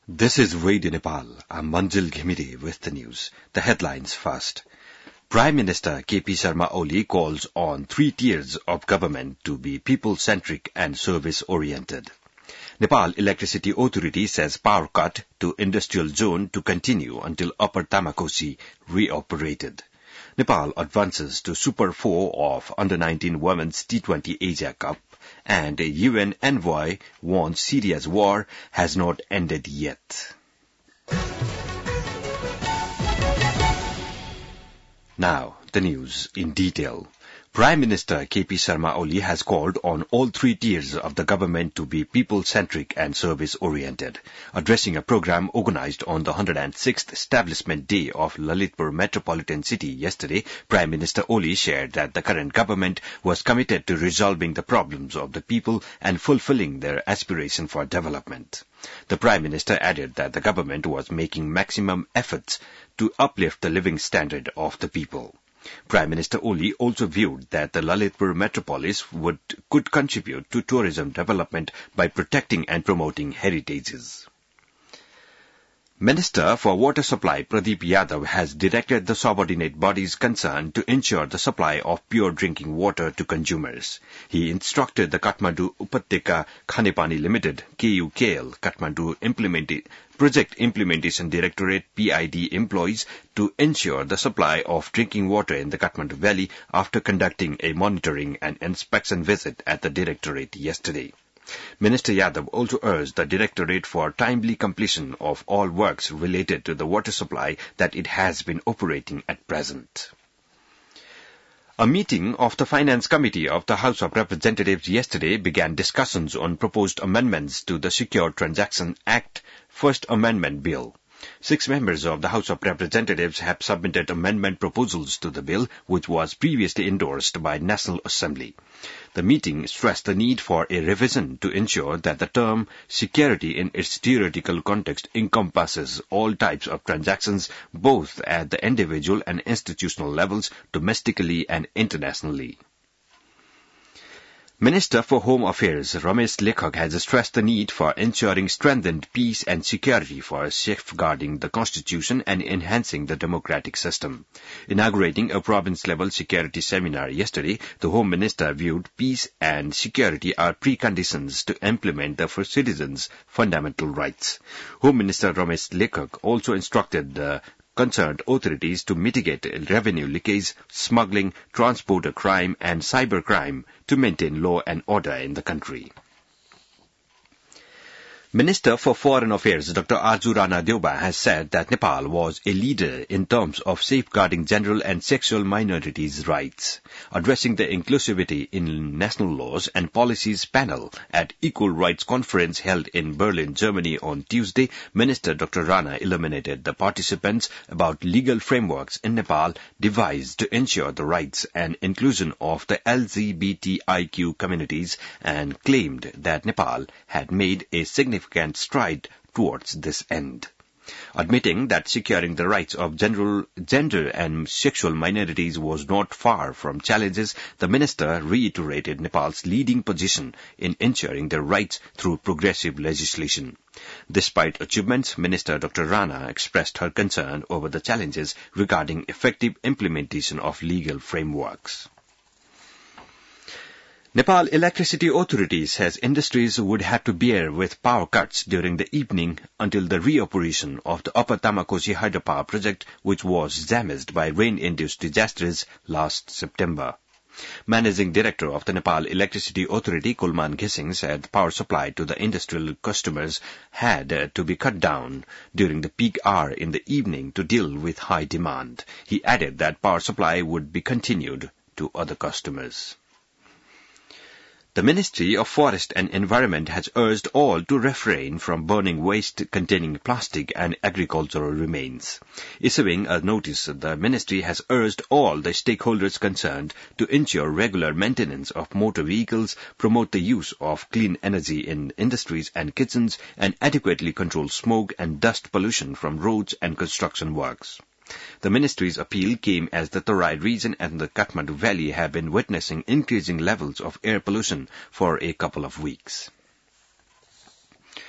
This is Radio Nepal. I'm Manjil Ghimire with the news. The headlines first. Prime Minister KP Sharma Oli calls on 3 tiers of government to be people-centric and service-oriented. Nepal Electricity Authority says power cut to industrial zone to continue until Upper Tamakosi reoperated. Nepal advances to Super 4 of Under-19 Women's T20 Asia Cup, and a UN envoy warns Syria's war has not ended yet. Now, the news in detail. Prime Minister KP Sharma Oli has called on all 3 tiers of the government to be people-centric and service-oriented. Addressing a program organized on the 106th Establishment Day of Lalitpur Metropolitan City yesterday, Prime Minister Oli shared that the current government was committed to resolving the problems of the people and fulfilling their aspiration for development. The Prime Minister added that the government was making maximum efforts to uplift the living standard of the people. Prime Minister Oli also viewed that the Lalitpur metropolis could contribute to tourism development by protecting and promoting heritages. Minister for Water Supply Pradeep Yadav has directed the subordinate bodies concerned to ensure the supply of pure drinking water to consumers. He instructed the Kathmandu Upatyaka Khanepani Limited, KUKL, Kathmandu Project Implementation Directorate PID employees to ensure the supply of drinking water in the Kathmandu Valley after conducting a monitoring and inspection visit at the directorate yesterday. Minister Yadav also urged the Directorate for timely completion of all works related to the water supply that it has been operating at present. A meeting of the Finance Committee of the House of Representatives yesterday began discussions on proposed amendments to the Secure Transaction Act First Amendment Bill. 6 members of the House of Representatives have submitted amendment proposals to the bill, which was previously endorsed by National Assembly. The meeting stressed the need for a revision to ensure that the term security in its theoretical context encompasses all types of transactions, both at the individual and institutional levels, domestically and internationally. Minister for Home Affairs Ramesh Lekhak has stressed the need for ensuring strengthened peace and security for safeguarding the Constitution and enhancing the democratic system. Inaugurating a province-level security seminar yesterday, the Home Minister viewed peace and security are preconditions to implement the for citizens' fundamental rights. Home Minister Ramesh Lekhak also instructed the concerned authorities to mitigate revenue leakage, smuggling, transporter crime and cybercrime to maintain law and order in the country. Minister for Foreign Affairs Dr. Arju Rana Deuba has said that Nepal was a leader in terms of safeguarding general and sexual minorities' rights. Addressing the Inclusivity in National Laws and Policies panel at Equal Rights Conference held in Berlin, Germany on Tuesday, Minister Dr. Rana illuminated the participants about legal frameworks in Nepal devised to ensure the rights and inclusion of the LGBTIQ communities and claimed that Nepal had made a significant stride towards this end. Admitting that securing the rights of gender and sexual minorities was not far from challenges, the minister reiterated Nepal's leading position in ensuring their rights through progressive legislation. Despite achievements, Minister Dr. Rana expressed her concern over the challenges regarding effective implementation of legal frameworks. Nepal Electricity Authority says industries would have to bear with power cuts during the evening until the reoperation of the Upper Tamakosi hydropower project, which was damaged by rain-induced disasters last September. Managing Director of the Nepal Electricity Authority, Kulman Ghising, said power supply to the industrial customers had to be cut down during the peak hour in the evening to deal with high demand. He added that power supply would be continued to other customers. The Ministry of Forest and Environment has urged all to refrain from burning waste containing plastic and agricultural remains. Issuing a notice, the Ministry has urged all the stakeholders concerned to ensure regular maintenance of motor vehicles, promote the use of clean energy in industries and kitchens, and adequately control smoke and dust pollution from roads and construction works. The ministry's appeal came as the Tarai region and the Kathmandu Valley have been witnessing increasing levels of air pollution for a couple of weeks.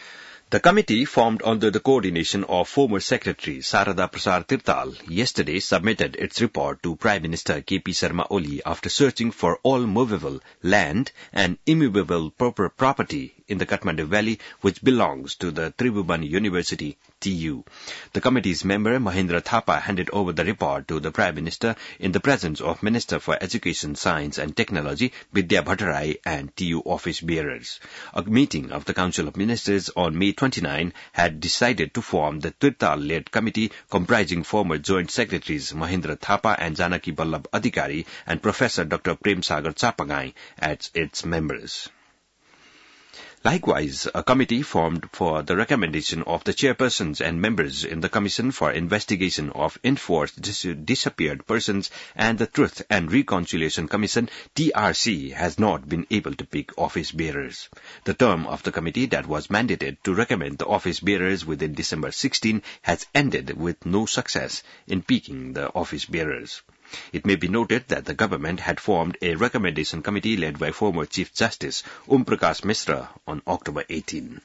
The committee, formed under the coordination of former Secretary Sarada Prasad Tirtal, yesterday submitted its report to Prime Minister K.P. Sharma Oli after searching for all movable land and immovable property in the Kathmandu Valley, which belongs to the Tribhuvan University, TU. The committee's member, Mahendra Thapa, handed over the report to the Prime Minister in the presence of Minister for Education, Science and Technology, Vidya Bhattarai, and TU office bearers. A meeting of the Council of Ministers on May 29 had decided to form the Tirtal-led committee comprising former Joint Secretaries Mahendra Thapa and Janaki Ballabh Adhikari and Professor Dr. Prem Sagar Chapagai as its members. Likewise, a committee formed for the recommendation of the chairpersons and members in the Commission for Investigation of Enforced Disappeared Persons and the Truth and Reconciliation Commission, TRC, has not been able to pick office bearers. The term of the committee that was mandated to recommend the office bearers within December 16 has ended with no success in picking the office bearers. It may be noted that the government had formed a recommendation committee led by former Chief Justice Prakash Mishra on October 18.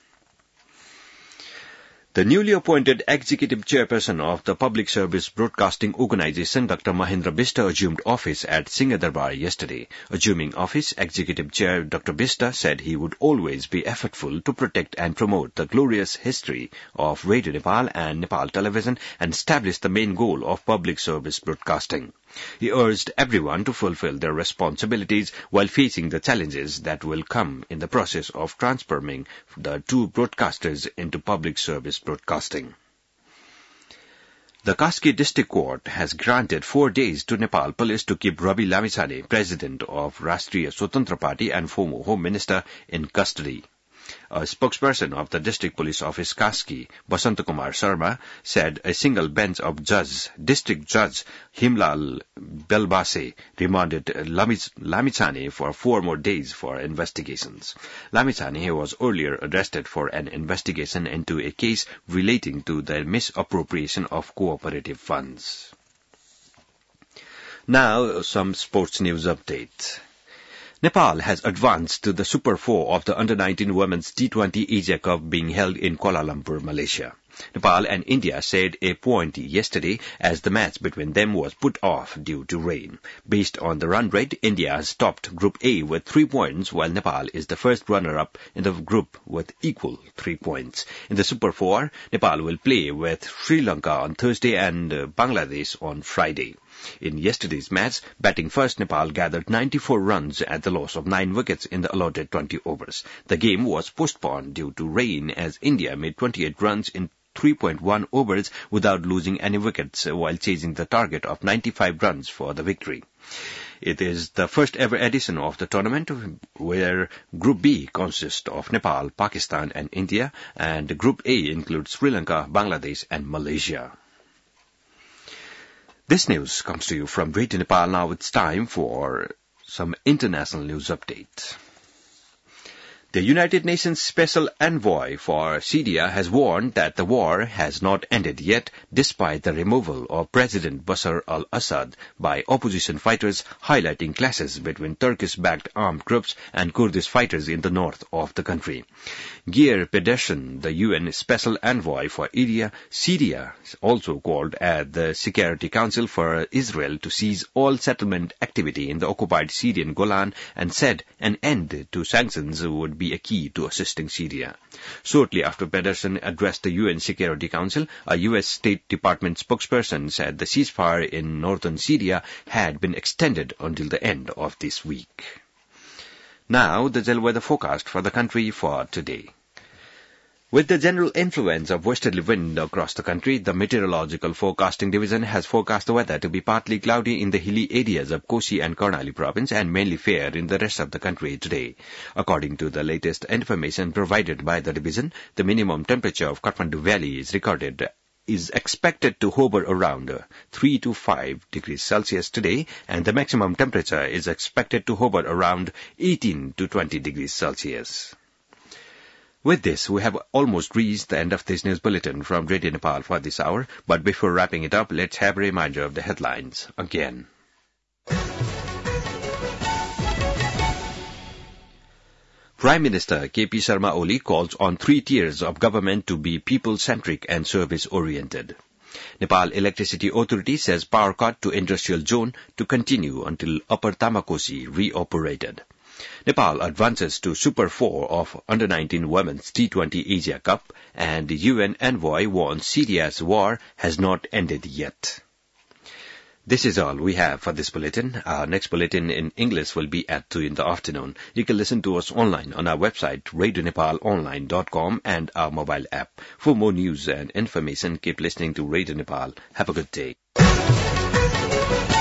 The newly appointed executive chairperson of the Public Service Broadcasting Organization, Dr. Mahendra Bista, assumed office at Singhadarbar yesterday. Assuming office, Executive Chair Dr. Bista said he would always be effortful to protect and promote the glorious history of Radio Nepal and Nepal Television and establish the main goal of public service broadcasting. He urged everyone to fulfill their responsibilities while facing the challenges that will come in the process of transforming the two broadcasters into public service broadcasting. The Kaski District Court has granted 4 days to Nepal Police to keep Ravi Lammichhane, President of Rashtriya Swatantra Party and former Home Minister, in custody. A spokesperson of the District Police Office Kaski, Basant Kumar Sharma, said a single bench of District Judge Himlal Belbase remanded Lammichhane for 4 more days for investigations. Lammichhane was earlier arrested for an investigation into a case relating to the misappropriation of cooperative funds. Now, some sports news update. Nepal has advanced to the Super 4 of the Under-19 Women's T20 Asia Cup being held in Kuala Lumpur, Malaysia. Nepal and India shared a point yesterday as the match between them was put off due to rain. Based on the run rate, India has topped Group A with 3 points, while Nepal is the first runner-up in the group with equal 3 points. In the Super 4, Nepal will play with Sri Lanka on Thursday and Bangladesh on Friday. In yesterday's match, batting first, Nepal gathered 94 runs at the loss of 9 wickets in the allotted 20 overs. The game was postponed due to rain as India made 28 runs in 3.1 overs without losing any wickets while chasing the target of 95 runs for the victory. It is the first ever edition of the tournament where Group B consists of Nepal, Pakistan and India, and Group A includes Sri Lanka, Bangladesh and Malaysia. This news comes to you from Radio Nepal. Now it's time for some international news update. The United Nations Special Envoy for Syria has warned that the war has not ended yet, despite the removal of President Bashar al-Assad by opposition fighters, highlighting clashes between Turkish-backed armed groups and Kurdish fighters in the north of the country. Geir Pedersen, the UN Special Envoy for Syria, also called at the Security Council for Israel to cease all settlement activity in the occupied Syrian Golan and said an end to sanctions would be a key to assisting Syria. Shortly after Pedersen addressed the UN Security Council, a U.S. State Department spokesperson said the ceasefire in northern Syria had been extended until the end of this week. Now, the weather forecast for the country for today. With the general influence of westerly wind across the country, the Meteorological Forecasting Division has forecast the weather to be partly cloudy in the hilly areas of Kosi and Karnali province and mainly fair in the rest of the country today. According to the latest information provided by the division, the minimum temperature of Kathmandu Valley is expected to hover around 3 to 5 degrees Celsius today, and the maximum temperature is expected to hover around 18 to 20 degrees Celsius. With this, we have almost reached the end of this news bulletin from Radio Nepal for this hour, but before wrapping it up, let's have a reminder of the headlines again. Prime Minister K.P. Sharma Oli calls on 3 tiers of government to be people-centric and service-oriented. Nepal Electricity Authority says power cut to industrial zone to continue until Upper Tamakosi reoperated. Nepal advances to Super 4 of Under-19 Women's T20 Asia Cup, and the UN envoy warns Syria's war has not ended yet. This is all we have for this bulletin. Our next bulletin in English will be at 2 in the afternoon. You can listen to us online on our website, RadioNepalOnline.com, and our mobile app. For more news and information, keep listening to Radio Nepal. Have a good day.